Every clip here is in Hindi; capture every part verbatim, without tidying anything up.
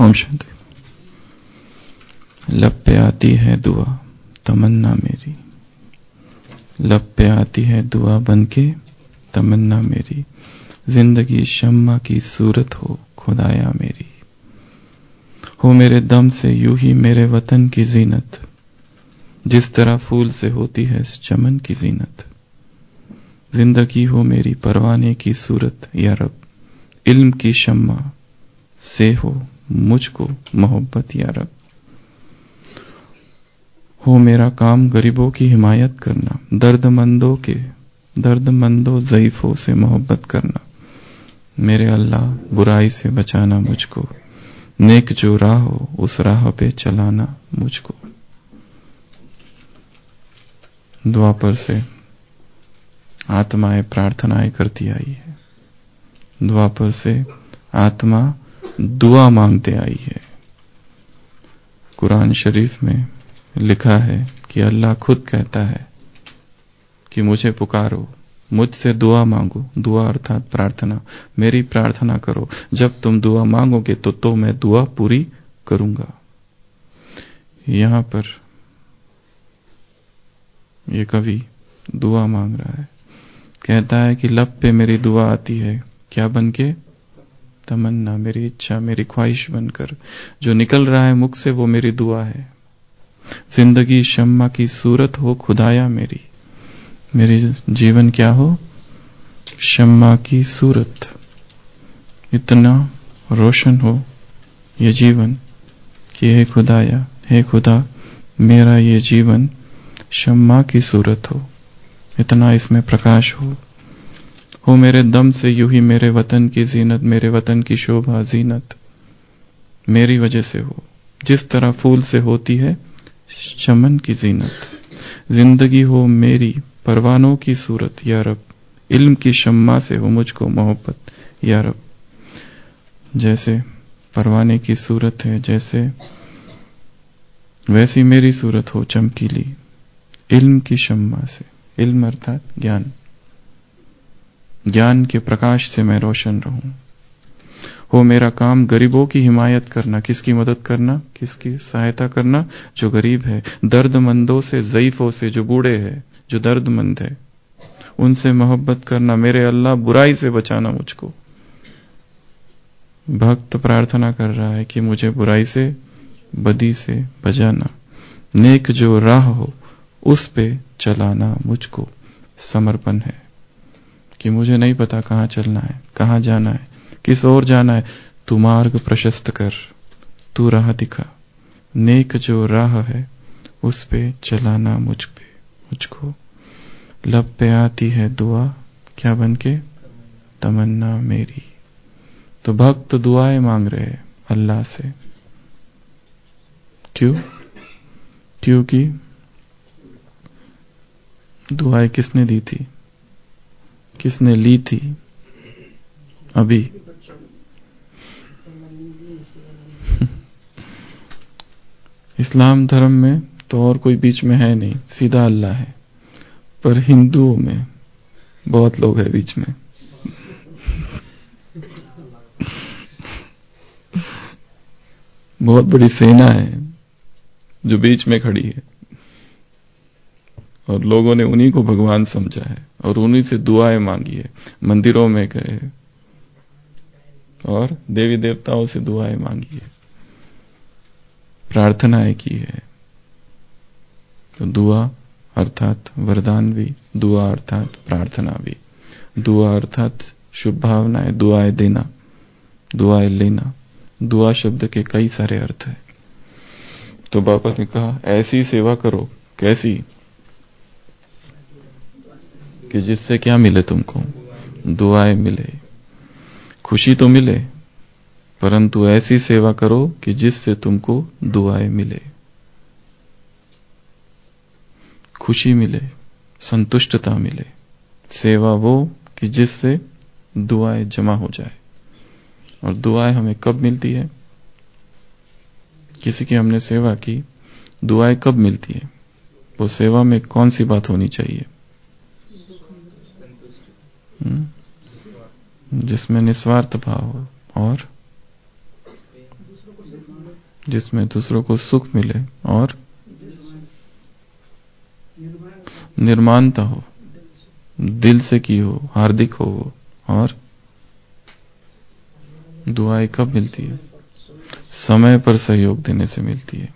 ओम शांति। लब पे आती है दुआ तमन्ना मेरी, लब पे आती है दुआ बनके तमन्ना मेरी, जिंदगी शम्मा की सूरत हो खुदाया मेरी, हो मेरे दम से यूं ही मेरे वतन की जीनत, जिस तरह फूल से होती है इस चमन की जीनत, जिंदगी हो मेरी परवाने की सूरत या रब, इल्म की शम्मा से हो मुझको मोहब्बत या रब, हो मेरा काम गरीबों की हिमायत करना, दर्दमंदों के दर्दमंदों ज़ईफों से मोहब्बत करना, मेरे अल्लाह बुराई से बचाना मुझको, नेक जो राह हो उस राह पे चलाना मुझको। द्वापर से आत्माएं प्रार्थनाएं करती आई है, द्वापर से आत्मा दुआ मांगते आई है। कुरान शरीफ में लिखा है कि अल्लाह खुद कहता है कि मुझे पुकारो, मुझसे दुआ मांगो, दुआ अर्थात प्रार्थना, मेरी प्रार्थना करो, जब तुम दुआ मांगोगे तो तो मैं दुआ पूरी करूंगा। यहां पर ये कवि दुआ मांग रहा है, कहता है कि लब पे मेरी दुआ आती है, क्या बनके? तमन्ना, मेरी इच्छा, मेरी ख्वाहिश बनकर, जो निकल रहा है मुख से वो मेरी दुआ है। जिंदगी शम्मा की सूरत हो खुदाया मेरी, मेरी जीवन क्या हो? शम्मा की सूरत, इतना रोशन हो ये जीवन कि हे खुदाया, हे खुदा मेरा ये जीवन शम्मा की सूरत हो, इतना इसमें प्रकाश हो, हो मेरे दम से यूं ही मेरे वतन की जीनत, मेरे वतन की शोभा जीनत मेरी वजह से हो, जिस तरह फूल से होती है चमन की जीनत, जिंदगी हो मेरी परवानों की सूरत या रब, इल्म की शम्मा से हो मुझको मोहब्बत या रब। जैसे परवाने की सूरत है, जैसे वैसी मेरी सूरत हो चमकीली, इल्म की शम्मा से, इल्म अर्थात ज्ञान, ज्ञान के प्रकाश से मैं रोशन रहूं। हो मेरा काम गरीबों की हिमायत करना, किसकी मदद करना, किसकी सहायता करना? जो गरीब है, दर्दमंदों से, ज़ईफों से, जो बूढ़े हैं, जो दर्दमंद है, उनसे मोहब्बत करना, मेरे अल्लाह बुराई से बचाना मुझको। भक्त प्रार्थना कर रहा है कि मुझे बुराई से, बदी से बचाना, नेक जो राह हो उस पे चलाना मुझको। समर्पण है कि मुझे नहीं पता कहां चलना है, कहां जाना है, किस ओर जाना है, तू मार्ग प्रशस्त कर, तू राह दिखा, नेक जो राह है उस पे चलाना मुझ पे मुझको। लब पे आती है दुआ, क्या बनके? तमन्ना मेरी। तो भक्त दुआएं मांग रहे हैं अल्लाह से, क्यों? क्योंकि दुआएं किसने दी थी, किसने ली थी? अभी इस्लाम धर्म में तो और कोई बीच में है नहीं, सीधा अल्लाह है, पर हिंदुओं में बहुत लोग हैं बीच में। बहुत बड़ी सेना है जो बीच में खड़ी है, और लोगों ने उन्हीं को भगवान समझा है और उन्हीं से दुआएं मांगी है, मंदिरों में गए और देवी देवताओं से दुआएं मांगी है, प्रार्थनाएं की है। तो दुआ अर्थात वरदान भी, दुआ अर्थात प्रार्थना भी, दुआ अर्थात शुभ भावनाएं, दुआएं देना, दुआएं लेना। दुआ शब्द के कई सारे अर्थ हैं। तो बाबा ने कहा ऐसी सेवा करो, कैसी? कि जिससे क्या मिले तुमको? दुआएं मिले, खुशी तो मिले, परंतु ऐसी सेवा करो कि जिससे तुमको दुआएं मिले, खुशी मिले, संतुष्टता मिले। सेवा वो कि जिससे दुआएं जमा हो जाए। और दुआएं हमें कब मिलती है? किसी की हमने सेवा की, दुआएं कब मिलती है? वो सेवा में कौन सी बात होनी चाहिए? जिसमें निस्वार्थ भाव हो और जिसमें दूसरों को सुख मिले और निर्माणता हो, दिल से की हो, हार्दिक हो वो। और दुआएं कब मिलती है? समय पर सहयोग देने से मिलती है।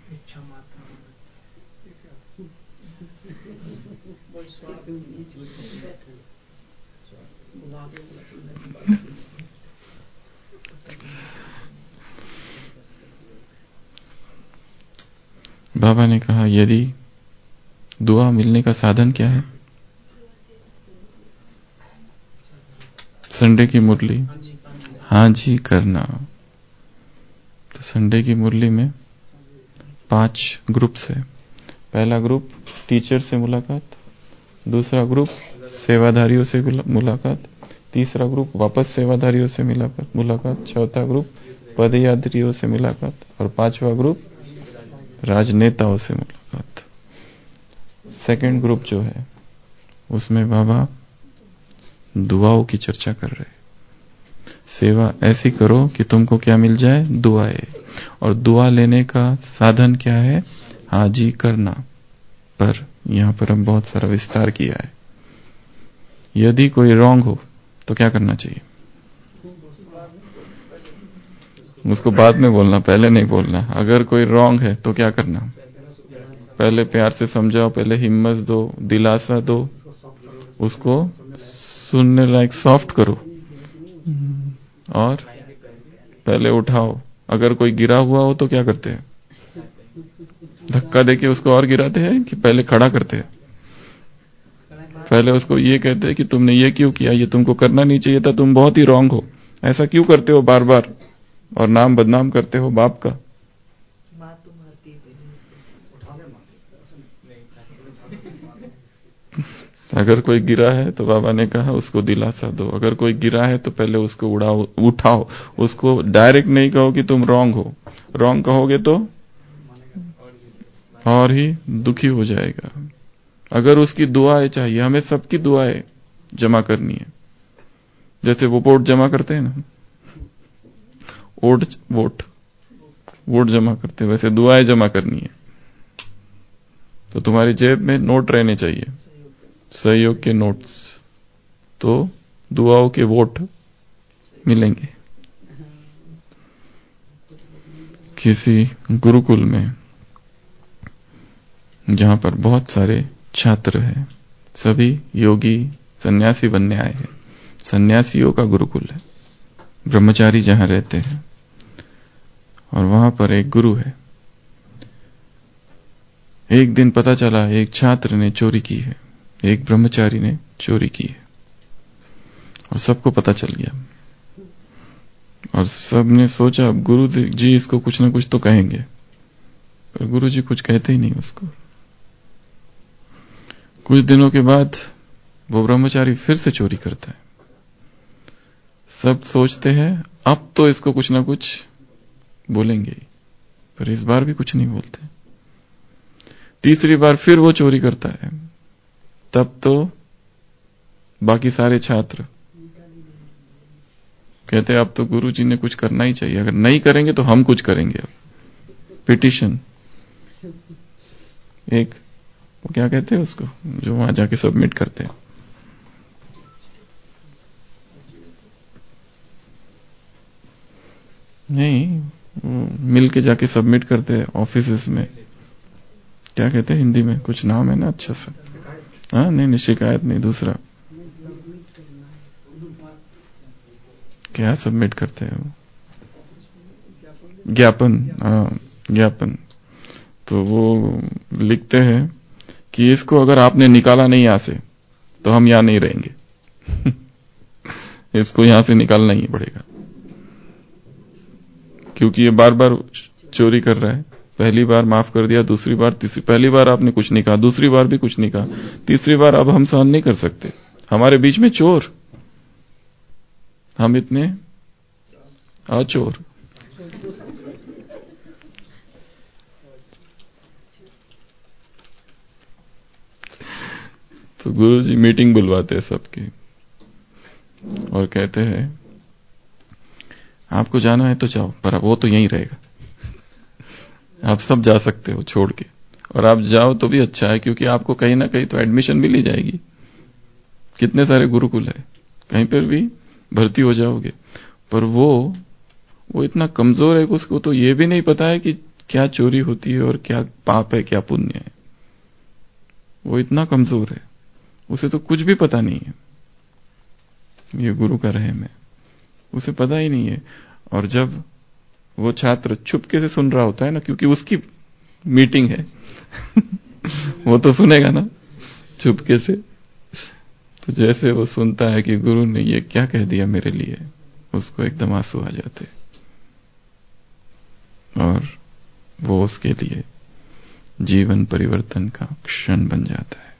बाबा ने कहा यदि दुआ मिलने का साधन क्या है? संडे की मुरली हाँ जी करना। तो संडे की मुरली में पांच ग्रुप्स है। पहला ग्रुप टीचर से मुलाकात, दूसरा ग्रुप सेवाधारियों से मुलाकात, तीसरा ग्रुप वापस सेवाधारियों से मुलाकात, चौथा ग्रुप पदयात्रियों से मुलाकात और पांचवा ग्रुप राजनेताओं से मुलाकात। सेकंड ग्रुप जो है उसमें बाबा दुआओं की चर्चा कर रहे। सेवा ऐसी करो कि तुमको क्या मिल जाए? दुआएं। और दुआ लेने का साधन क्या है? हाजी करना। पर यहां पर हम बहुत सारा विस्तार किया है। यदि कोई रॉन्ग हो तो क्या करना चाहिए? उसको बाद में बोलना, पहले नहीं बोलना। अगर कोई रॉन्ग है तो क्या करना? पहले प्यार से समझाओ, पहले हिम्मत दो, दिलासा दो, उसको सुनने लायक सॉफ्ट करो और पहले उठाओ। अगर कोई गिरा हुआ हो तो क्या करते हैं? धक्का देके उसको और गिराते हैं कि पहले खड़ा करते हैं? पहले उसको ये कहते हैं कि तुमने ये क्यों किया, ये तुमको करना नहीं चाहिए था, तुम बहुत ही रॉन्ग हो, ऐसा क्यों करते हो बार बार, और नाम बदनाम करते हो बाप का। अगर कोई गिरा है तो बाबा ने कहा उसको दिलासा दो। अगर कोई गिरा है तो पहले उसको उड़ाओ, उठाओ। उसको डायरेक्ट नहीं कहो कि तुम रॉन्ग हो। रॉन्ग कहोगे तो और ही दुखी हो जाएगा। अगर उसकी दुआएं चाहिए, हमें सबकी दुआएं जमा करनी है। जैसे वो वोट जमा करते हैं ना, वोट वोट वोट जमा करते हैं, वैसे दुआएं जमा करनी है। तो तुम्हारी जेब में नोट रहने चाहिए, सहयोग के नोट्स, तो दुआओं के वोट मिलेंगे। किसी गुरुकुल में जहां पर बहुत सारे छात्र हैं, सभी योगी सन्यासी बनने आए हैं। सन्यासियों का गुरुकुल है, ब्रह्मचारी जहां रहते हैं, और वहां पर एक गुरु है। एक दिन पता चला एक छात्र ने चोरी की है, एक ब्रह्मचारी ने चोरी की है, और सबको पता चल गया। और सबने सोचा अब गुरु जी इसको कुछ ना कुछ तो कहेंगे, पर गुरु जी कुछ कहते ही नहीं उसको। कुछ दिनों के बाद वो ब्रह्मचारी फिर से चोरी करता है। सब सोचते हैं अब तो इसको कुछ ना कुछ बोलेंगे, पर इस बार भी कुछ नहीं बोलते। तीसरी बार फिर वो चोरी करता है, तब तो बाकी सारे छात्र कहते हैं अब तो गुरु जी ने कुछ करना ही चाहिए, अगर नहीं करेंगे तो हम कुछ करेंगे। अब पिटीशन, एक वो क्या कहते हैं उसको जो वहां जाके सबमिट करते हैं, नहीं मिल के जाके सबमिट करते हैं ऑफिसेस में, क्या कहते हैं हिंदी में, कुछ नाम है ना अच्छा सा। हाँ नहीं नहीं शिकायत नहीं, दूसरा क्या सबमिट करते हैं वो, ज्ञापन। हाँ ज्ञापन। तो वो लिखते हैं कि इसको अगर आपने निकाला नहीं यहां से तो हम यहां नहीं रहेंगे इसको यहां से निकालना ही पड़ेगा, क्योंकि ये बार बार चोरी कर रहा है। पहली बार माफ कर दिया, दूसरी बार, तीसरी, पहली बार आपने कुछ नहीं कहा, दूसरी बार भी कुछ नहीं कहा, तीसरी बार अब हम सहन नहीं कर सकते, हमारे बीच में चोर, हम इतने अचोर। तो गुरु जी मीटिंग बुलवाते हैं सबकी और कहते हैं आपको जाना है तो जाओ, पर वो तो यहीं रहेगा आप सब जा सकते हो छोड़ के, और आप जाओ तो भी अच्छा है, क्योंकि आपको कहीं ना कहीं तो एडमिशन मिल ही जाएगी। कितने सारे गुरुकुल है, कहीं पर भी भर्ती हो जाओगे। पर वो वो इतना कमजोर है कि उसको तो ये भी नहीं पता है कि क्या चोरी होती है और क्या पाप है, क्या पुण्य है। वो इतना कमजोर है, उसे तो कुछ भी पता नहीं है। ये गुरु का रहम है, उसे पता ही नहीं है। और जब वो छात्र चुपके से सुन रहा होता है ना, क्योंकि उसकी मीटिंग है वो तो सुनेगा ना चुपके से। तो जैसे वो सुनता है कि गुरु ने ये क्या कह दिया मेरे लिए, उसको एकदम आंसू आ जाते, और वो उसके लिए जीवन परिवर्तन का क्षण बन जाता है।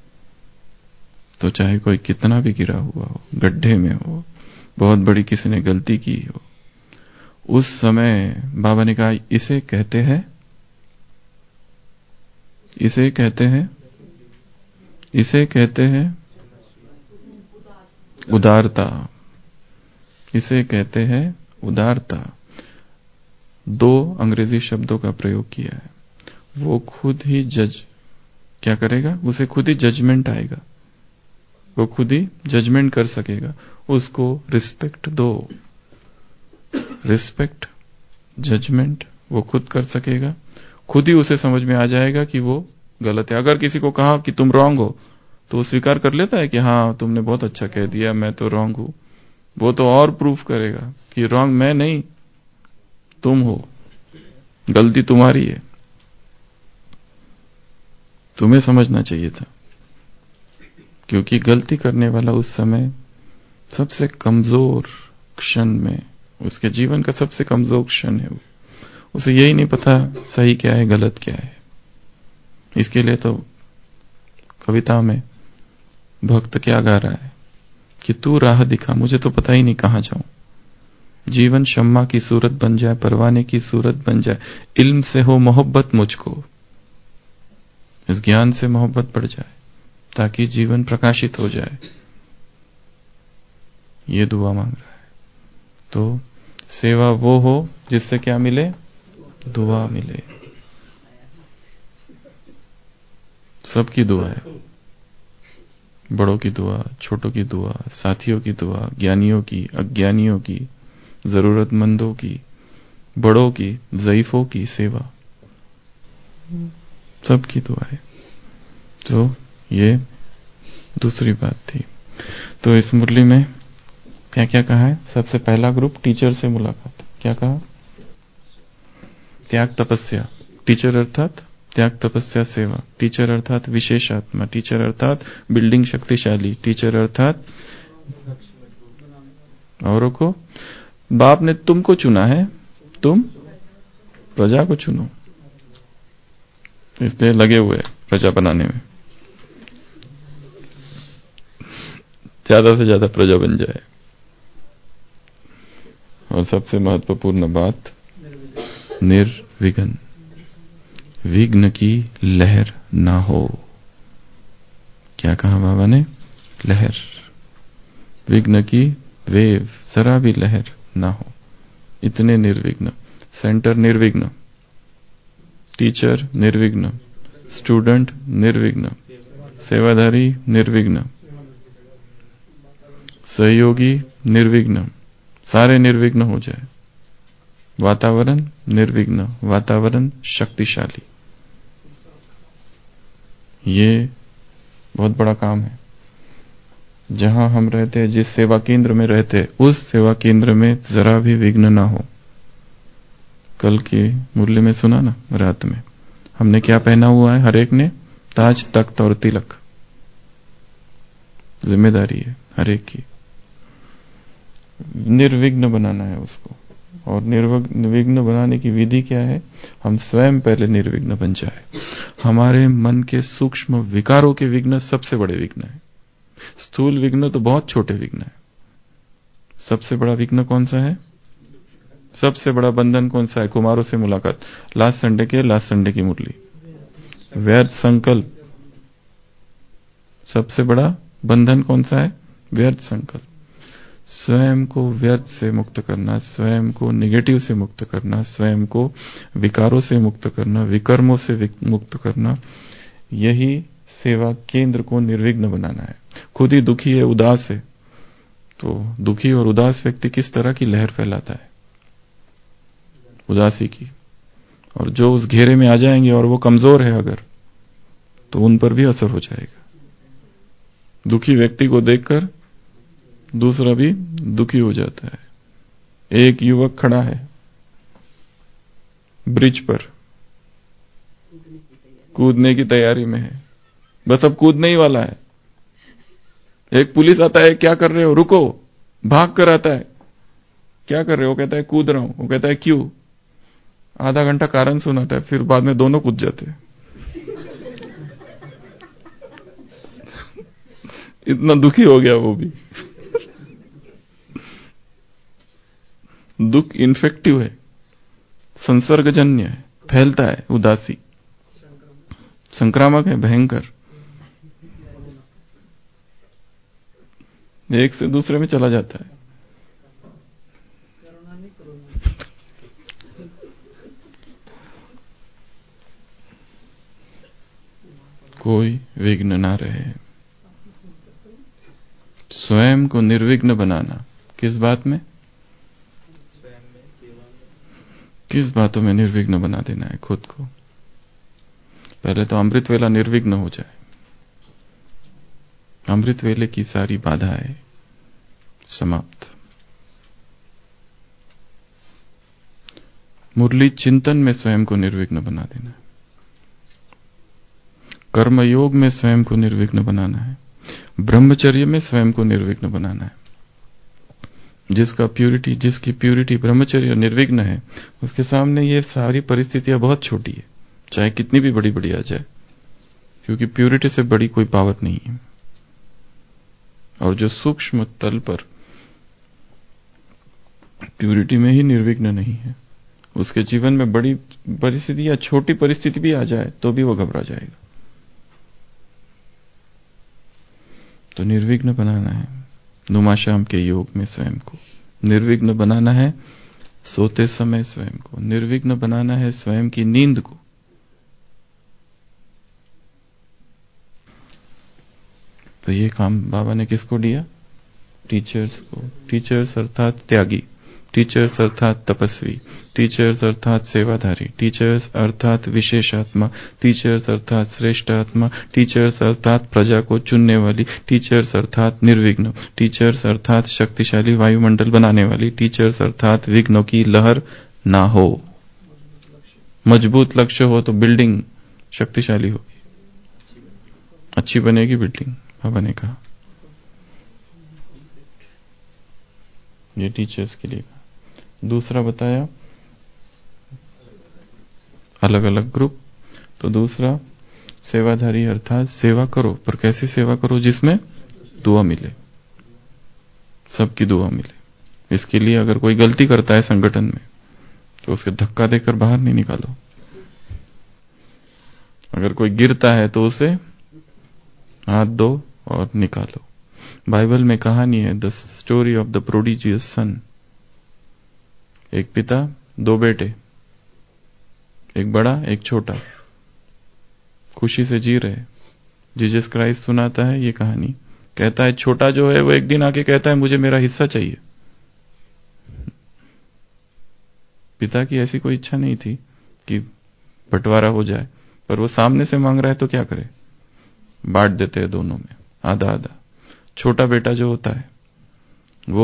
तो चाहे कोई कितना भी गिरा हुआ हो, गड्ढे में हो, बहुत बड़ी किसी ने गलती की हो, उस समय बाबा ने कहा इसे कहते हैं, इसे कहते हैं, इसे कहते हैं उदारता। इसे कहते हैं उदारता। दो अंग्रेजी शब्दों का प्रयोग किया है। वो खुद ही जज क्या करेगा, उसे खुद ही जजमेंट आएगा, वो खुद ही जजमेंट कर सकेगा। उसको रिस्पेक्ट दो, रिस्पेक्ट, जजमेंट वो खुद कर सकेगा। खुद ही उसे समझ में आ जाएगा कि वो गलत है। अगर किसी को कहा कि तुम रॉन्ग हो, तो वो स्वीकार कर लेता है कि हाँ तुमने बहुत अच्छा कह दिया, मैं तो रॉन्ग हूं। वो तो और प्रूफ करेगा कि रॉन्ग मैं नहीं, तुम हो, गलती तुम्हारी है, तुम्हें समझना चाहिए था। क्योंकि गलती करने वाला उस समय सबसे कमजोर क्षण में, उसके जीवन का सबसे कमजोर क्षण है। वो उसे यही नहीं पता सही क्या है, गलत क्या है। इसके लिए तो कविता में भक्त क्या गा रहा है कि तू राह दिखा, मुझे तो पता ही नहीं कहां जाऊं। जीवन शम्मा की सूरत बन जाए, परवाने की सूरत बन जाए, इल्म से हो मोहब्बत मुझको, इस ज्ञान से मोहब्बत बढ़ जाए ताकि जीवन प्रकाशित हो जाए। ये दुआ मांग रहा है। तो सेवा वो हो जिससे क्या मिले, दुआ मिले। सबकी दुआ है, बड़ों की दुआ, छोटों की दुआ, साथियों की दुआ, ज्ञानियों की, अज्ञानियों की, जरूरतमंदों की, बड़ों की, ज़ईफों की सेवा, सबकी दुआ है। तो ये दूसरी बात थी। तो इस मुरली में क्या क्या कहा है? सबसे पहला ग्रुप टीचर से मुलाकात। क्या कहा? त्याग तपस्या। टीचर अर्थात त्याग तपस्या सेवा। टीचर अर्थात विशेष आत्मा। टीचर अर्थात बिल्डिंग शक्तिशाली। टीचर अर्थात औरों को, बाप ने तुमको चुना है, तुम प्रजा को चुनो, इसलिए लगे हुए प्रजा बनाने में, ज्यादा से ज्यादा प्रजा बन जाए। और सबसे महत्वपूर्ण बात, निर्विघ्न, विघ्न की लहर ना हो। क्या कहा बाबा ने? लहर, विघ्न की वेव, जरा भी लहर ना हो, इतने निर्विघ्न। सेंटर निर्विघ्न, टीचर निर्विघ्न, स्टूडेंट निर्विघ्न, सेवाधारी निर्विघ्न, सहयोगी निर्विघ्न, सारे निर्विघ्न हो जाए। वातावरण निर्विघ्न, वातावरण शक्तिशाली। ये बहुत बड़ा काम है। जहां हम रहते हैं, जिस सेवा केंद्र में रहते हैं, उस सेवा केंद्र में जरा भी विघ्न ना हो। कल की मुरली में सुना ना, रात में हमने क्या पहना हुआ है? हर एक ने ताज, तख्त और तिलक। जिम्मेदारी है हर एक की, निर्विघ्न बनाना है उसको। और निर्विघ्न बनाने की विधि क्या है? हम स्वयं पहले निर्विघ्न बन जाए। हमारे मन के सूक्ष्म विकारों के विघ्न सबसे बड़े विघ्न है। स्थूल विघ्न तो बहुत छोटे विघ्न है। सबसे बड़ा विघ्न कौन सा है? सबसे बड़ा बंधन कौन सा है? कुमारों से मुलाकात, लास्ट संडे के लास्ट संडे की मुरली। व्यर्थ संकल्प, सबसे बड़ा बंधन कौन सा है? व्यर्थ संकल्प। स्वयं को व्यर्थ से मुक्त करना, स्वयं को नेगेटिव से मुक्त करना, स्वयं को विकारों से मुक्त करना, विकर्मों से मुक्त करना, यही सेवा केंद्र को निर्विघ्न बनाना है। खुद ही दुखी है, उदास है, तो दुखी और उदास व्यक्ति किस तरह की लहर फैलाता है? उदासी की। और जो उस घेरे में आ जाएंगे और वो कमजोर है अगर, तो उन पर भी असर हो जाएगा। दुखी व्यक्ति को देखकर दूसरा भी दुखी हो जाता है। एक युवक खड़ा है ब्रिज पर, कूदने की तैयारी में है, बस अब कूदने ही वाला है। एक पुलिस आता है, क्या कर रहे हो, रुको, भाग कर आता है, क्या कर रहे हो, कहता है कूद रहा हूं। वो कहता है क्यों? आधा घंटा कारण सुनाता है, फिर बाद में दोनों कूद जाते हैं। इतना दुखी हो गया वो भी। दुख इन्फेक्टिव है, संसर्गजन्य है, फैलता है। उदासी संक्रामक है, भयंकर, एक से दूसरे में चला जाता है। कोई विघ्न ना रहे। स्वयं को निर्विघ्न बनाना किस बात में? किस बातों में निर्विघ्न बना देना है खुद को? पहले तो अमृत वेला निर्विघ्न हो जाए। अमृत वेले की सारी बाधाएं समाप्त। मुरली चिंतन में स्वयं को निर्विघ्न बना देना है। कर्मयोग में स्वयं को निर्विघ्न बनाना है। ब्रह्मचर्य में स्वयं को निर्विघ्न बनाना है। जिसका प्यूरिटी जिसकी प्यूरिटी ब्रह्मचर्य निर्विघ्न है, उसके सामने ये सारी परिस्थितियां बहुत छोटी है, चाहे कितनी भी बड़ी बड़ी आ जाए, क्योंकि प्यूरिटी से बड़ी कोई पावर नहीं है। और जो सूक्ष्म तल पर प्यूरिटी में ही निर्विघ्न नहीं है, उसके जीवन में बड़ी परिस्थिति या छोटी परिस्थिति भी आ जाए तो भी वो घबरा जाएगा। तो निर्विघ्न बनाना है। नुमाशाम के योग में स्वयं को निर्विघ्न बनाना है। सोते समय स्वयं को निर्विघ्न बनाना है। स्वयं की नींद को। तो ये काम बाबा ने किसको दिया? टीचर्स को। टीचर्स अर्थात त्यागी, टीचर्स अर्थात तपस्वी, टीचर्स अर्थात सेवाधारी, टीचर्स अर्थात विशेषात्मा, टीचर्स अर्थात श्रेष्ठ आत्मा, टीचर्स अर्थात प्रजा को चुनने वाली, टीचर्स अर्थात निर्विघ्न, टीचर्स अर्थात शक्तिशाली वायुमंडल बनाने वाली, टीचर्स अर्थात विघ्नों की लहर ना हो। मजबूत लक्ष्य हो तो बिल्डिंग शक्तिशाली होगी, अच्छी बनेगी बिल्डिंग, बाबा ने कहा। ये टीचर्स के लिए कहा। दूसरा बताया अलग अलग ग्रुप। तो दूसरा सेवाधारी अर्थात सेवा करो, पर कैसी सेवा करो? जिसमें दुआ मिले, सबकी दुआ मिले। इसके लिए अगर कोई गलती करता है संगठन में तो उसके धक्का देकर बाहर नहीं निकालो। अगर कोई गिरता है तो उसे हाथ दो और निकालो। बाइबल में कहानी है, the story of the prodigious son. एक पिता, दो बेटे, एक बड़ा एक छोटा, खुशी से जी रहे। जीसस क्राइस्ट सुनाता है ये कहानी, कहता है छोटा जो है वो एक दिन आके कहता है मुझे मेरा हिस्सा चाहिए। पिता की ऐसी कोई इच्छा नहीं थी कि बंटवारा हो जाए, पर वो सामने से मांग रहा है तो क्या करे? बांट देते हैं दोनों में, आधा आधा। छोटा बेटा जो होता है वो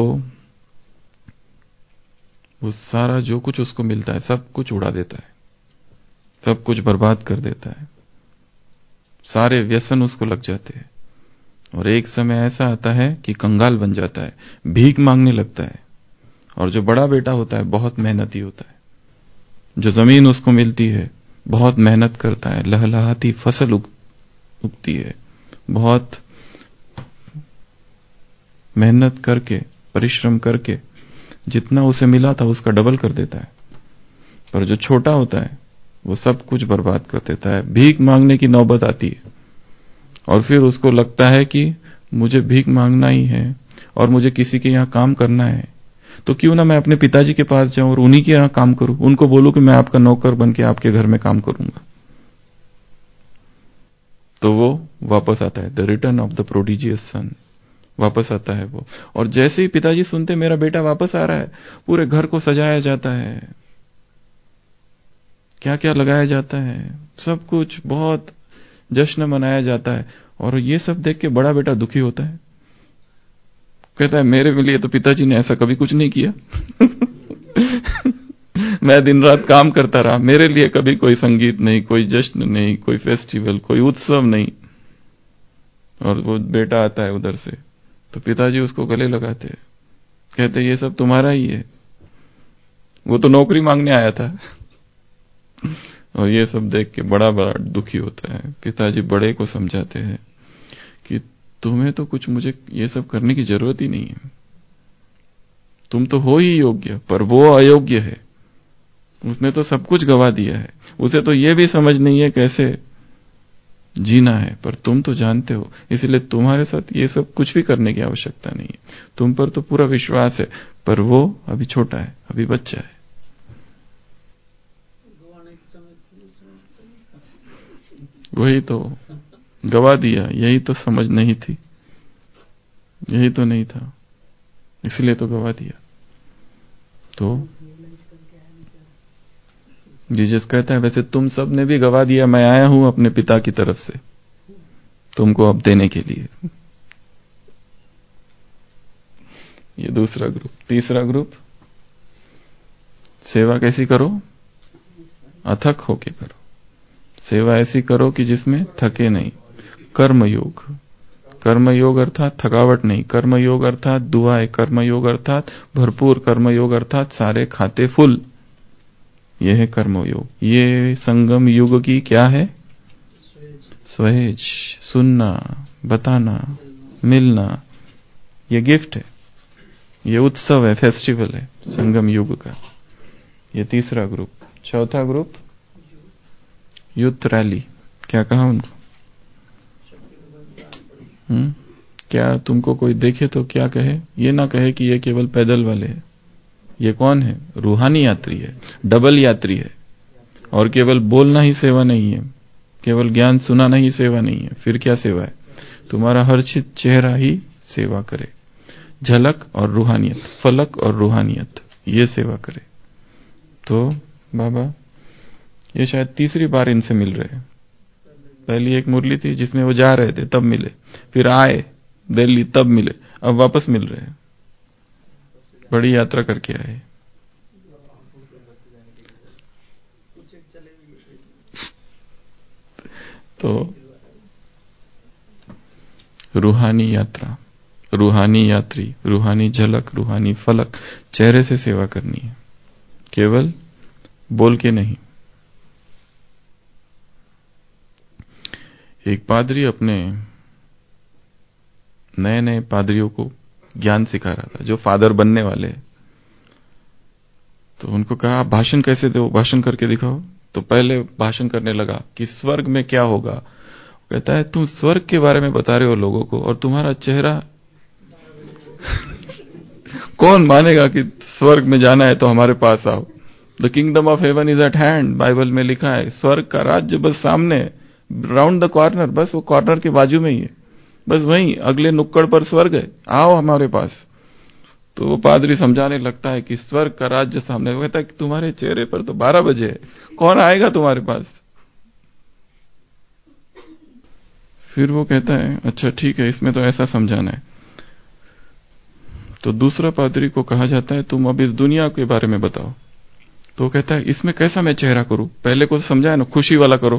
वो सारा जो कुछ उसको मिलता है सब कुछ उड़ा देता है, सब कुछ बर्बाद कर देता है, सारे व्यसन उसको लग जाते हैं। और एक समय ऐसा आता है कि कंगाल बन जाता है, भीख मांगने लगता है। और जो बड़ा बेटा होता है बहुत मेहनती होता है, जो जमीन उसको मिलती है बहुत मेहनत करता है, लहलहाती फसल उग, उगती है, बहुत मेहनत करके परिश्रम करके जितना उसे मिला था उसका डबल कर देता है। पर जो छोटा होता है वो सब कुछ बर्बाद कर देता है। भीख मांगने की नौबत आती है और फिर उसको लगता है कि मुझे भीख मांगना ही है और मुझे किसी के यहाँ काम करना है, तो क्यों ना मैं अपने पिताजी के पास जाऊं और उन्हीं के यहाँ काम करूं, उनको बोलूं कि मैं आपका नौकर बन के आपके घर में काम करूंगा। तो वो वापस आता है, the return of the prodigious son, वापस आता है वो। और जैसे ही पिताजी सुनते मेरा बेटा वापस आ रहा है, पूरे घर को सजाया जाता है, क्या क्या लगाया जाता है, सब कुछ बहुत जश्न मनाया जाता है। और ये सब देख के बड़ा बेटा दुखी होता है, कहता है मेरे लिए तो पिताजी ने ऐसा कभी कुछ नहीं किया। मैं दिन रात काम करता रहा, मेरे लिए कभी कोई संगीत नहीं, कोई जश्न नहीं, कोई फेस्टिवल, कोई उत्सव नहीं। और वो बेटा आता है उधर से, तो पिताजी उसको गले लगाते हैं, कहते ये सब तुम्हारा ही है, वो तो नौकरी मांगने आया था। और ये सब देख के बड़ा बड़ा दुखी होता है। पिताजी बड़े को समझाते हैं कि तुम्हें तो कुछ मुझे ये सब करने की जरूरत ही नहीं है, तुम तो हो ही योग्य, पर वो अयोग्य है, उसने तो सब कुछ गवा दिया है, उसे तो ये भी समझ नहीं है कैसे जीना है, पर तुम तो जानते हो, इसलिए तुम्हारे साथ ये सब कुछ भी करने की आवश्यकता नहीं है, तुम पर तो पूरा विश्वास है, पर वो अभी छोटा है, अभी बच्चा है। वही तो गवा दिया, यही तो समझ नहीं थी, यही तो नहीं था, इसलिए तो गवा दिया। तो जीसस कहता है वैसे तुम सब ने भी गवा दिया, मैं आया हूं अपने पिता की तरफ से तुमको अब देने के लिए। ये दूसरा ग्रुप। तीसरा ग्रुप, सेवा कैसी करो? अथक होके करो। सेवा ऐसी करो कि जिसमें थके नहीं। कर्मयोग, कर्मयोग अर्थात थकावट नहीं, कर्मयोग अर्थात दुआएं, कर्मयोग अर्थात भरपूर, कर्मयोग अर्थात सारे खाते फुल, यह है कर्मयोग। ये संगम युग की क्या है? स्वहेज, सुनना, बताना, मिलना, ये गिफ्ट है, ये उत्सव है, फेस्टिवल है संगम युग का। ये तीसरा ग्रुप। चौथा ग्रुप, यूथ रैली। क्या कहा उनको? हम्म क्या तुमको कोई देखे तो क्या कहे? ये ना कहे कि ये केवल पैदल वाले हैं। ये कौन है? रूहानी यात्री है, डबल यात्री है। और केवल बोलना ही सेवा नहीं है, केवल ज्ञान सुनाना ही सेवा नहीं है। फिर क्या सेवा है? तुम्हारा हर्षित चेहरा ही सेवा करे। झलक और रूहानियत, फलक और रूहानियत, ये सेवा करे। तो बाबा ये शायद तीसरी बार इनसे मिल रहे हैं। पहली एक मुरली थी जिसमें वो जा रहे थे तब मिले, फिर आए दिल्ली तब मिले, अब वापस मिल रहे हैं। बड़ी यात्रा करके आए। तो रूहानी यात्रा, रूहानी यात्री, रूहानी झलक, रूहानी फलक, चेहरे से सेवा करनी है, केवल बोल के नहीं। एक पादरी अपने नए नए पादरियों को ज्ञान सिखा रहा था, जो फादर बनने वाले। तो उनको कहा आप भाषण कैसे दो, भाषण करके दिखाओ। तो पहले भाषण करने लगा कि स्वर्ग में क्या होगा। कहता है तुम स्वर्ग के बारे में बता रहे हो लोगों को, और तुम्हारा चेहरा कौन मानेगा कि स्वर्ग में जाना है तो हमारे पास आओ। The kingdom of heaven is at hand, Bible में लिखा है। स्वर्ग का राज्य बस सामने, राउंड द कॉर्नर, बस वो कॉर्नर के बाजू में ही है, बस वहीं अगले नुक्कड़ पर स्वर्ग है, आओ हमारे पास। तो वो पादरी समझाने लगता है कि स्वर्ग का राज्य सामने। वो कहता है कि तुम्हारे चेहरे पर तो बारह बजे है, कौन आएगा तुम्हारे पास? फिर वो कहता है अच्छा ठीक है, इसमें तो ऐसा समझाना है। तो दूसरा पादरी को कहा जाता है तुम अब इस दुनिया के बारे में बताओ। तो वो कहता है इसमें कैसा मैं चेहरा करूं, पहले को समझाया ना, खुशी वाला करो,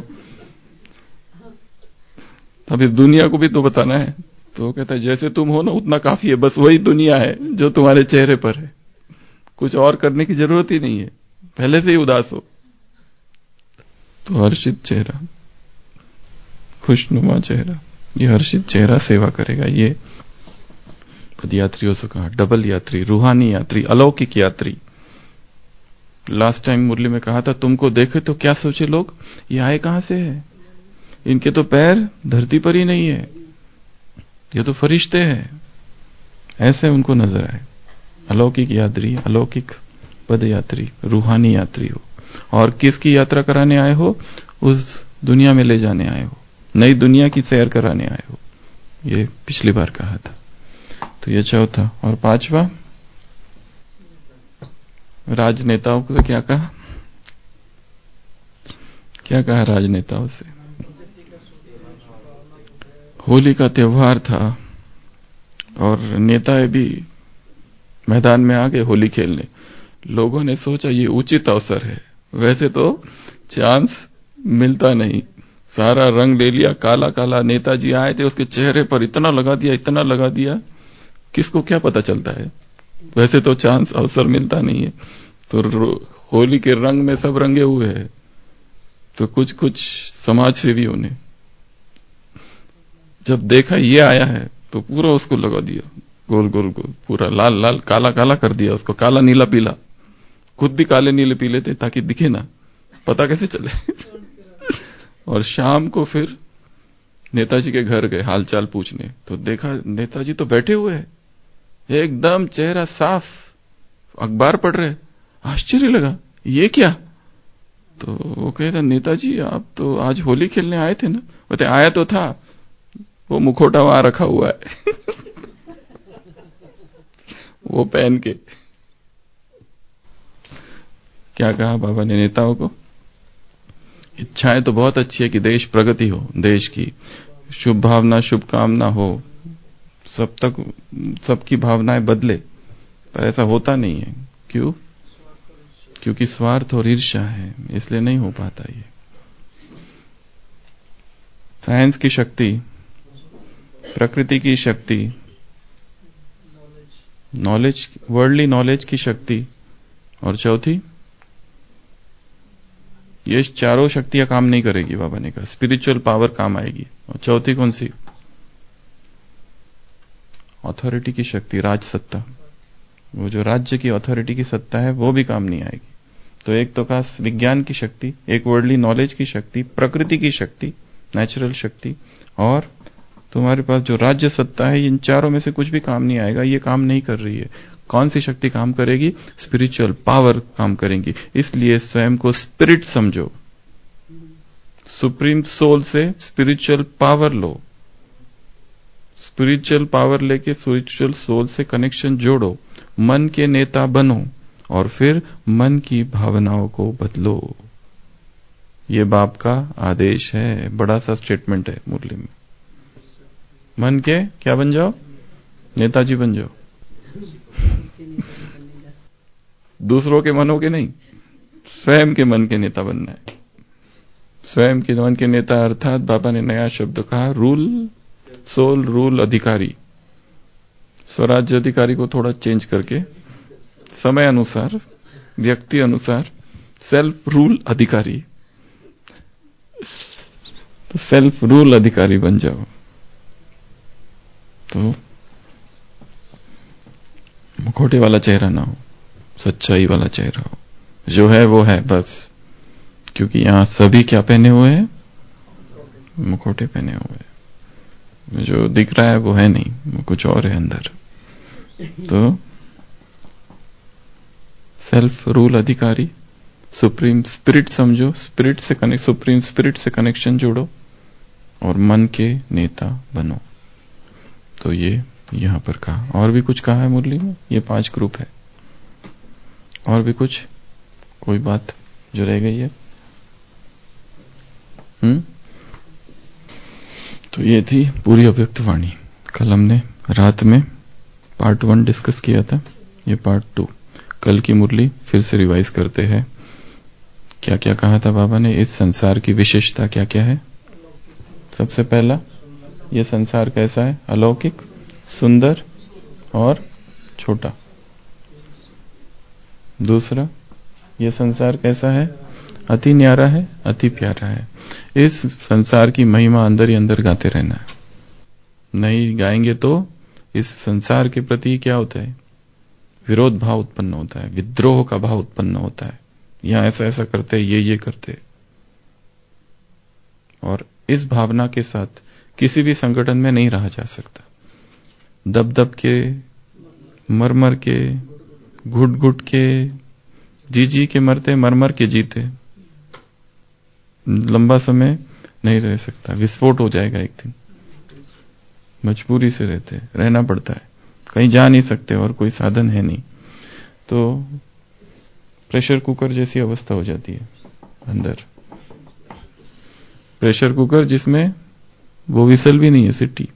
अब इस दुनिया को भी तो बताना है। तो वो कहता है जैसे तुम हो ना उतना काफी है, बस वही दुनिया है जो तुम्हारे चेहरे पर है, कुछ और करने की जरूरत ही नहीं है, पहले से ही उदास हो। तो हर्षित चेहरा, खुशनुमा चेहरा, ये हर्षित चेहरा सेवा करेगा। ये पदयात्रियों से कहा डबल यात्री, रूहानी यात्री, अलौकिक यात्री। लास्ट टाइम मुरली में कहा था तुमको देखे तो क्या सोचे लोग, ये आए कहां से है, इनके तो पैर धरती पर ही नहीं है, ये तो फरिश्ते हैं, ऐसे उनको नजर आए। अलौकिक यात्री, अलौकिक पद यात्री, रूहानी यात्री हो। और किसकी यात्रा कराने आए हो? उस दुनिया में ले जाने आए हो, नई दुनिया की सैर कराने आए हो। ये पिछली बार कहा था। तो ये चौथा। और पांचवा, राजनेताओं को क्या कहा? क्या कहा राजनेताओं से? होली का त्योहार था और नेता भी मैदान में आ गए होली खेलने। लोगों ने सोचा ये उचित अवसर है। वैसे तो चांस मिलता नहीं, सारा रंग ले लिया, काला काला। नेताजी आए थे, उसके चेहरे पर इतना लगा दिया, इतना लगा दिया, किसको क्या पता चलता है। वैसे तो चांस, अवसर मिलता नहीं है। तो होली के रंग में सब रंगे हुए हैं। तो कुछ कुछ समाज सेवियों ने जब देखा ये आया है तो पूरा उसको लगा दिया, गोल गोल गोल, पूरा लाल लाल काला काला कर दिया उसको, काला नीला पीला। खुद भी काले नीले पीले थे ताकि दिखे ना, पता कैसे चले। और शाम को फिर नेताजी के घर गए हालचाल पूछने, तो देखा नेताजी तो बैठे हुए हैं, एकदम चेहरा साफ, अखबार पढ़ रहे। आश्चर्य लगा, ये क्या? तो वो कहता, नेताजी आप तो आज होली खेलने आए थे ना? बोलते आया तो था, वो मुखोटा वहां रखा हुआ है। वो पहन के। क्या कहा बाबा ने नेताओं को? इच्छाएं तो बहुत अच्छी है कि देश प्रगति हो, देश की शुभ भावना, शुभकामना हो, सब तक सबकी भावनाएं बदले, पर ऐसा होता नहीं है। क्यों? क्योंकि स्वार्थ और ईर्ष्या है, इसलिए नहीं हो पाता ये। साइंस की शक्ति, प्रकृति की शक्ति, नॉलेज, वर्ल्डली नॉलेज की शक्ति, और चौथी, ये चारों शक्तियां काम नहीं करेगी। बाबा ने कहा स्पिरिचुअल पावर काम आएगी। और चौथी कौन सी? अथॉरिटी की शक्ति, राज सत्ता। वो जो राज्य की अथॉरिटी की सत्ता है वो भी काम नहीं आएगी। तो एक तो कहा विज्ञान की शक्ति, एक वर्ल्डली नॉलेज की शक्ति, प्रकृति की शक्ति, नेचुरल शक्ति, और तुम्हारे पास जो राज्य सत्ता है, इन चारों में से कुछ भी काम नहीं आएगा। ये काम नहीं कर रही है। कौन सी शक्ति काम करेगी? स्पिरिचुअल पावर काम करेंगी। इसलिए स्वयं को स्पिरिट समझो, सुप्रीम सोल से स्पिरिचुअल पावर लो, स्पिरिचुअल पावर लेके स्पिरिचुअल सोल से कनेक्शन जोड़ो, मन के नेता बनो, और फिर मन की भावनाओं को बदलो। ये बाप का आदेश है, बड़ा सा स्टेटमेंट है मुरली में। मन के क्या बन जाओ? नेताजी बन जाओ। दूसरों के मनों के नहीं, स्वयं के मन के नेता बनना है। स्वयं के मन के नेता अर्थात बाबा ने नया शब्द कहा, रूल सोल रूल अधिकारी। स्वराज्य अधिकारी को थोड़ा चेंज करके समय अनुसार, व्यक्ति अनुसार सेल्फ रूल अधिकारी, तो सेल्फ रूल अधिकारी बन जाओ। तो मुखौटे वाला चेहरा ना हो, सच्चाई वाला चेहरा हो, जो है वो है बस। क्योंकि यहां सभी क्या पहने हुए हैं? मुखौटे पहने हुए हैं। जो दिख रहा है वो है नहीं, वो कुछ और है अंदर। तो सेल्फ रूल अधिकारी, सुप्रीम स्पिरिट समझो, स्पिरिट से कनेक्ट, सुप्रीम स्पिरिट से कनेक्शन जोड़ो, और मन के नेता बनो। तो ये यहां पर कहा। और भी कुछ कहा है मुरली में? ये पांच ग्रुप है। और भी कुछ, कोई बात जो रह गई है? हम्म तो ये थी पूरी अव्यक्त वाणी। कल हमने रात में पार्ट वन डिस्कस किया था, ये पार्ट टू। कल की मुरली फिर से रिवाइज करते हैं। क्या क्या कहा था बाबा ने? इस संसार की विशेषता क्या क्या है? सबसे पहला, ये संसार कैसा है? अलौकिक, सुंदर और छोटा। दूसरा, ये संसार कैसा है? अति न्यारा है, अति प्यारा है। इस संसार की महिमा अंदर ही अंदर गाते रहना है। नहीं गाएंगे तो इस संसार के प्रति क्या होता है? विरोध भाव उत्पन्न होता है, विद्रोह का भाव उत्पन्न होता है। यहां ऐसा ऐसा करते, ये ये करते। और इस भावना के साथ किसी भी संगठन में नहीं रहा जा सकता। दब दब के मर मर के, घुट घुट के, जी जी के मरते, मर मर के जीते। लंबा समय नहीं रह सकता, विस्फोट हो जाएगा एक दिन। मजबूरी से रहते, रहना पड़ता है, कहीं जा नहीं सकते और कोई साधन है नहीं, तो प्रेशर कुकर जैसी अवस्था हो जाती है अंदर। प्रेशर कुकर जिसमें वो विसल भी नहीं है, सिट्टी,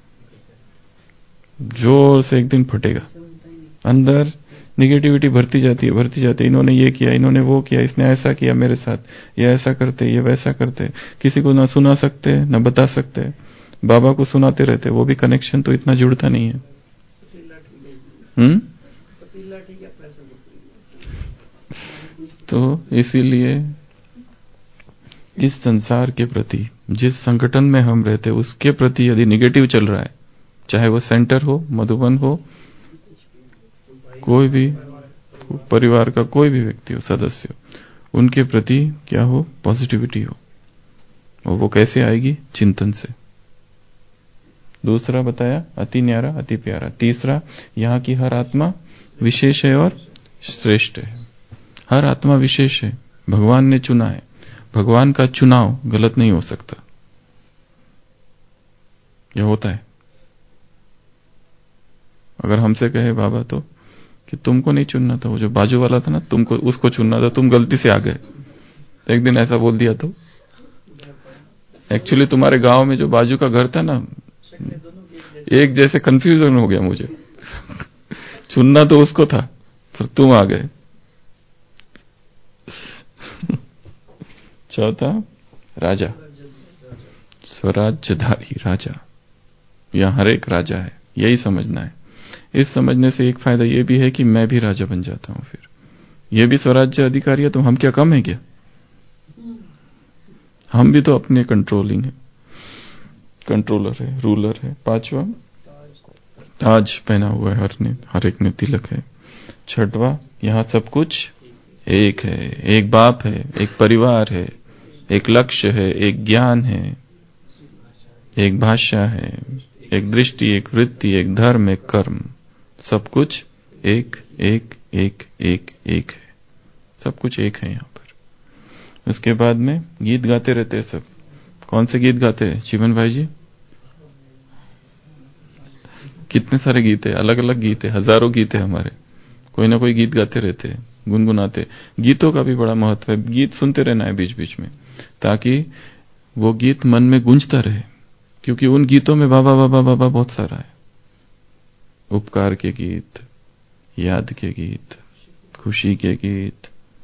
जोर से एक दिन फटेगा। अंदर निगेटिविटी भरती जाती है, भरती जाती है। इन्होंने ये किया, इन्होंने वो किया, इसने ऐसा किया मेरे साथ, ये ऐसा करते, ये वैसा करते। किसी को ना सुना सकते, ना बता सकते। बाबा को सुनाते रहते, वो भी कनेक्शन तो इतना जुड़ता नहीं है। हम्म तो इसीलिए इस संसार के प्रति, जिस संगठन में हम रहते, उसके प्रति यदि निगेटिव चल रहा है, चाहे वो सेंटर हो, मधुबन हो, कोई भी परिवार का कोई भी व्यक्ति हो, सदस्य हो, उनके प्रति क्या हो, पॉजिटिविटी हो। और वो कैसे आएगी? चिंतन से। दूसरा बताया, अति न्यारा, अति प्यारा। तीसरा, यहाँ की हर आत्मा विशेष है और श्रेष्ठ है। हर आत्मा विशेष है, भगवान ने चुना है। भगवान का चुनाव गलत नहीं हो सकता। यह होता है। अगर हमसे कहे बाबा तो कि तुमको नहीं चुनना था, वो जो बाजू वाला था ना, तुमको उसको चुनना था, तुम गलती से आ गए। एक दिन ऐसा बोल दिया तो एक्चुअली तुम्हारे गांव में जो बाजू का घर था ना, एक जैसे कंफ्यूजन हो गया मुझे। चुनना तो उसको था, पर तुम आ गए। चौथा, राजा, स्वराज्यधारी राजा। यहां हर एक राजा है, यही समझना है। इस समझने से एक फायदा यह भी है कि मैं भी राजा बन जाता हूं। फिर यह भी स्वराज्य अधिकारी है, तो हम क्या कम है क्या? हम भी तो अपने कंट्रोलिंग है, कंट्रोलर है, रूलर है। पांचवा, ताज पहना हुआ है हर ने, हर एक ने तिलक है। छठवा, यहां सब कुछ एक है, एक बाप है, एक परिवार है, एक लक्ष्य है, एक ज्ञान है, एक भाषा है, एक दृष्टि, एक वृत्ति, एक धर्म, एक कर्म। सब कुछ एक एक एक एक एक है। सब कुछ एक है यहां पर। उसके बाद में गीत गाते रहते हैं सब। कौन से गीत गाते हैं चिमन भाई जी? कितने सारे गीत है, अलग अलग गीत है, हजारों गीत है हमारे। कोई ना कोई गीत गाते रहते हैं, गुनगुनाते। गीतों का भी बड़ा महत्व है। गीत सुनते रहना है बीच बीच में, ताकि वो गीत मन में गूंजता रहे। क्योंकि उन गीतों में बाबा बाबा बाबा बहुत सारा है। उपकार के गीत, याद के गीत, खुशी के गीत,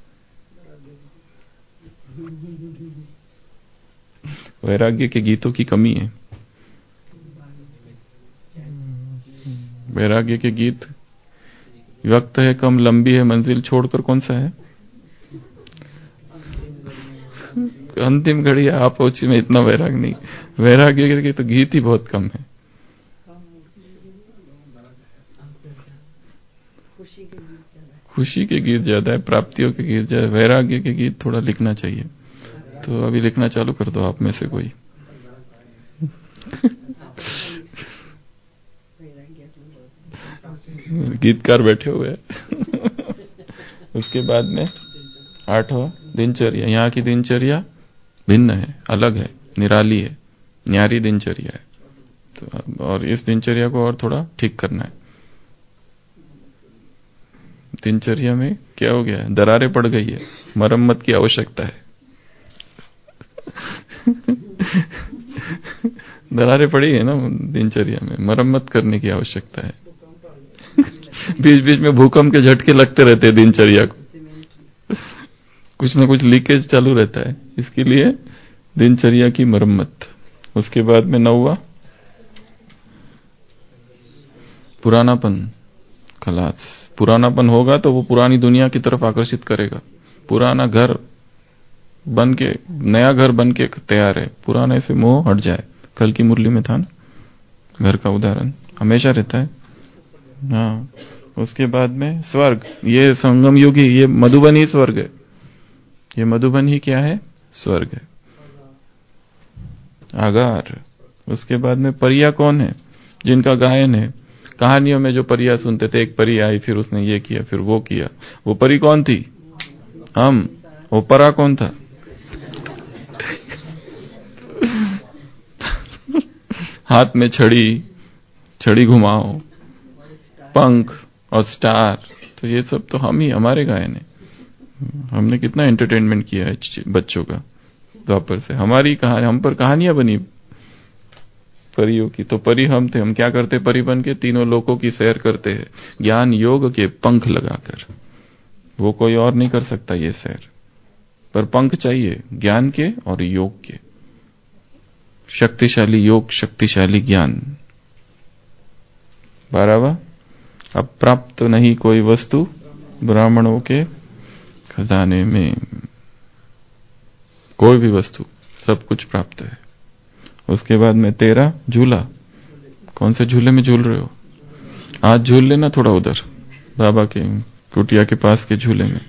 वैराग्य के गीतों की कमी है। वैराग्य के गीत, वक्त है कम, लंबी है मंजिल, छोड़कर कौन सा है? अंतिम घड़ी आप पहुंची में इतना वैराग नहीं। वैराग्य के तो गीत ही बहुत कम है। खुशी के गीत ज्यादा है, प्राप्तियों के गीत ज्यादा। वैराग्य के गीत थोड़ा लिखना चाहिए। तो अभी लिखना चालू कर दो आप में से कोई। गीतकार बैठे हुए हैं। उसके बाद में आठवां, दिनचर्या। यहाँ की दिनचर्या भिन्न है, अलग है, निराली है, न्यारी दिनचर्या है। तो और इस दिनचर्या को और थोड़ा ठीक करना है। दिनचर्या में क्या हो गया है? दरारें पड़ गई है, मरम्मत की आवश्यकता है। दरारें पड़ी है ना दिनचर्या में, मरम्मत करने की आवश्यकता है। बीच बीच में भूकंप के झटके लगते रहते हैं दिनचर्या को, कुछ ना कुछ लीकेज चालू रहता है। इसके लिए दिनचर्या की मरम्मत। उसके बाद में नौवा, पुरानापन, खलास। पुरानापन होगा तो वो पुरानी दुनिया की तरफ आकर्षित करेगा। पुराना घर बन के, नया घर बन के तैयार है, पुराने से मोह हट जाए। कल की मुरली में था ना घर का उदाहरण, हमेशा रहता है। हाँ, उसके बाद में स्वर्ग। ये संगम युग ही, ये मधुबन ही स्वर्ग है। ये मधुबन ही क्या है? स्वर्ग है, आगार। उसके बाद में परिया कौन है? जिनका गायन है, कहानियों में जो परियां सुनते थे, एक परी आई, फिर उसने ये किया, फिर वो किया। वो परी कौन थी? हम। वो परा कौन था? हाथ में छड़ी, छड़ी घुमाओ, पंख और स्टार, तो ये सब तो हम ही, हमारे गायन है। हमने कितना एंटरटेनमेंट किया है बच्चों का द्वापर से। हमारी कहानी, हम पर कहानियां बनी परियों की। तो परी हम थे। हम क्या करते परी बन के? तीनों लोकों की सैर करते हैं ज्ञान योग के पंख लगाकर। वो कोई और नहीं कर सकता ये सैर, पर पंख चाहिए ज्ञान के और योग के। शक्तिशाली योग, शक्तिशाली ज्ञान। बारहवा, अब प्राप्त नहीं कोई वस्तु ब्राह्मणों के खजाने में। कोई भी वस्तु, सब कुछ प्राप्त है। उसके बाद में तेरा झूला। कौन से झूले में झूल रहे हो? आज झूल लेना थोड़ा उधर बाबा के कुटिया के पास के झूले में।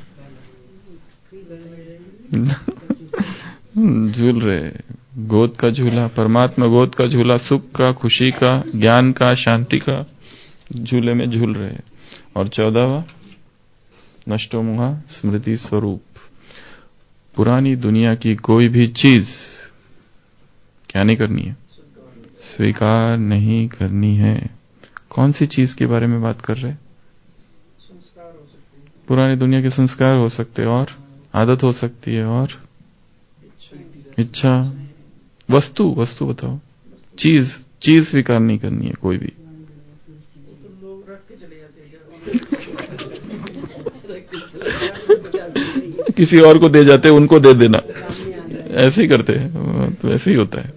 झूल रहे गोद का झूला, परमात्मा गोद का झूला, सुख का, खुशी का, ज्ञान का, शांति का झूले में झूल रहे। और चौदहवा, नष्टो मुहा स्मृति स्वरूप। पुरानी दुनिया की कोई भी चीज क्या नहीं करनी है? स्वीकार नहीं करनी है। कौन सी चीज के बारे में बात कर रहे? पुरानी दुनिया के संस्कार हो सकते हैं, और आदत हो सकती है, और इच्छा। वस्तु, वस्तु बताओ। चीज, चीज स्वीकार नहीं करनी है कोई भी। किसी और को दे जाते, उनको दे देना, ऐसे ही करते हैं, तो ऐसे ही होता है।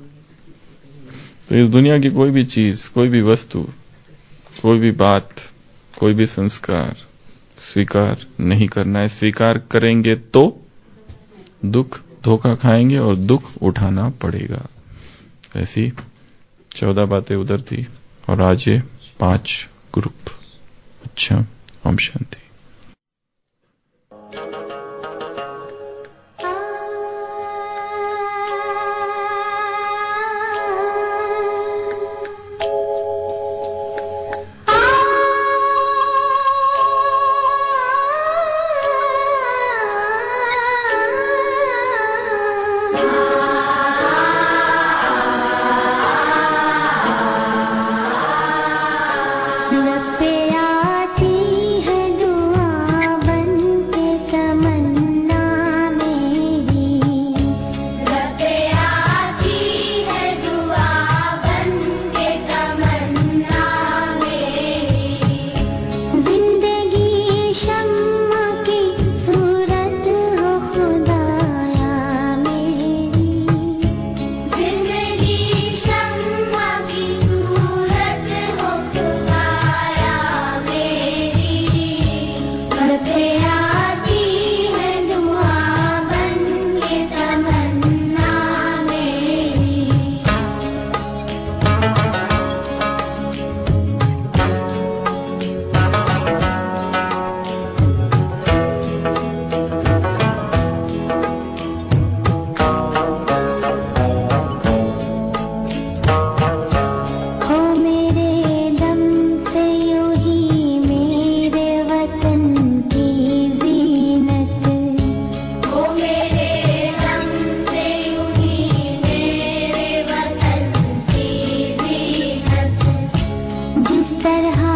तो इस दुनिया की कोई भी चीज, कोई भी वस्तु, कोई भी बात, कोई भी संस्कार स्वीकार नहीं करना है। स्वीकार करेंगे तो दुख, धोखा खाएंगे और दुख उठाना पड़ेगा। ऐसी चौदह बातें उधर थी, और आज ये पांच ग्रुप। अच्छा, ओम शांति। तरह